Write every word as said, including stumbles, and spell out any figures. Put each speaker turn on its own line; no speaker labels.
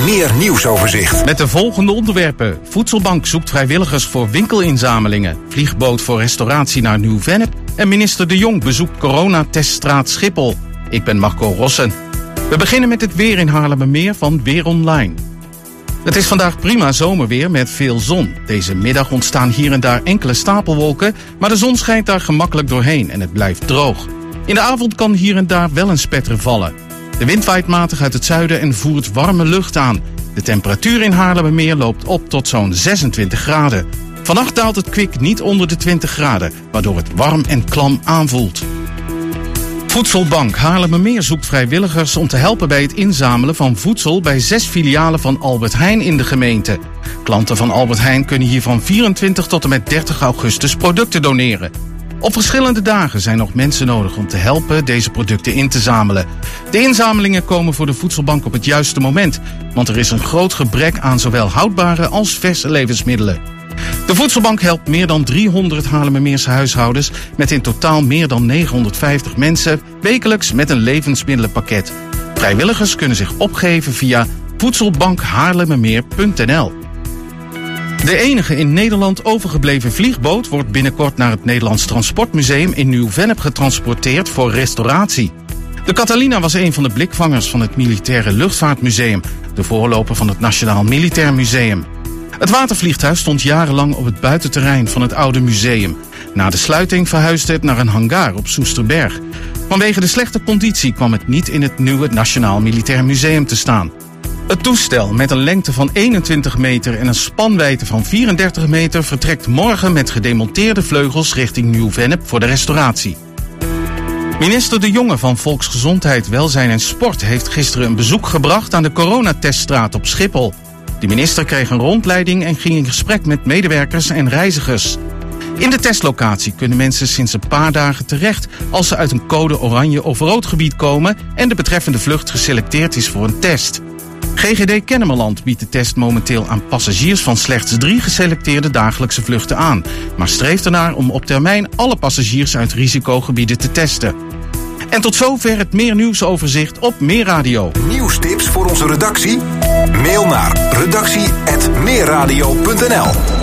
Meer nieuwsoverzicht.
Met de volgende onderwerpen. Voedselbank zoekt vrijwilligers voor winkelinzamelingen. Vliegboot voor restauratie naar Nieuw-Vennep. En minister De Jong bezoekt coronateststraat Schiphol. Ik ben Marco Rossen. We beginnen met het weer in Haarlemmermeer van Weer Online. Het is vandaag prima zomerweer met veel zon. Deze middag ontstaan hier en daar enkele stapelwolken, maar de zon schijnt daar gemakkelijk doorheen en het blijft droog. In de avond kan hier en daar wel een spetter vallen. De wind waait matig uit het zuiden en voert warme lucht aan. De temperatuur in Haarlemmermeer loopt op tot zo'n zesentwintig graden. Vannacht daalt het kwik niet onder de twintig graden, waardoor het warm en klam aanvoelt. Voedselbank Haarlemmermeer zoekt vrijwilligers om te helpen bij het inzamelen van voedsel bij zes filialen van Albert Heijn in de gemeente. Klanten van Albert Heijn kunnen hier van vierentwintig tot en met dertig augustus producten doneren. Op verschillende dagen zijn nog mensen nodig om te helpen deze producten in te zamelen. De inzamelingen komen voor de voedselbank op het juiste moment, want er is een groot gebrek aan zowel houdbare als verse levensmiddelen. De voedselbank helpt meer dan driehonderd Haarlemmermeerse huishoudens met in totaal meer dan negenhonderdvijftig mensen wekelijks met een levensmiddelenpakket. Vrijwilligers kunnen zich opgeven via voedselbankhaarlemmermeer punt n l. De enige in Nederland overgebleven vliegboot wordt binnenkort naar het Nederlands Transportmuseum in Nieuw-Vennep getransporteerd voor restauratie. De Catalina was een van de blikvangers van het Militaire Luchtvaartmuseum, de voorloper van het Nationaal Militair Museum. Het watervliegtuig stond jarenlang op het buitenterrein van het oude museum. Na de sluiting verhuisde het naar een hangar op Soesterberg. Vanwege de slechte conditie kwam het niet in het nieuwe Nationaal Militair Museum te staan. Het toestel met een lengte van eenentwintig meter en een spanwijdte van vierendertig meter vertrekt morgen met gedemonteerde vleugels richting Nieuw-Vennep voor de restauratie. Minister De Jonge van Volksgezondheid, Welzijn en Sport heeft gisteren een bezoek gebracht aan de coronateststraat op Schiphol. De minister kreeg een rondleiding en ging in gesprek met medewerkers en reizigers. In de testlocatie kunnen mensen sinds een paar dagen terecht als ze uit een code oranje of rood gebied komen en de betreffende vlucht geselecteerd is voor een test. G G D Kennemerland biedt de test momenteel aan passagiers van slechts drie geselecteerde dagelijkse vluchten aan, maar streeft ernaar om op termijn alle passagiers uit risicogebieden te testen. En tot zover het Meer Nieuwsoverzicht op Meer Radio.
Nieuwstips voor onze redactie? Mail naar redactie apenstaartje meerradio punt n l.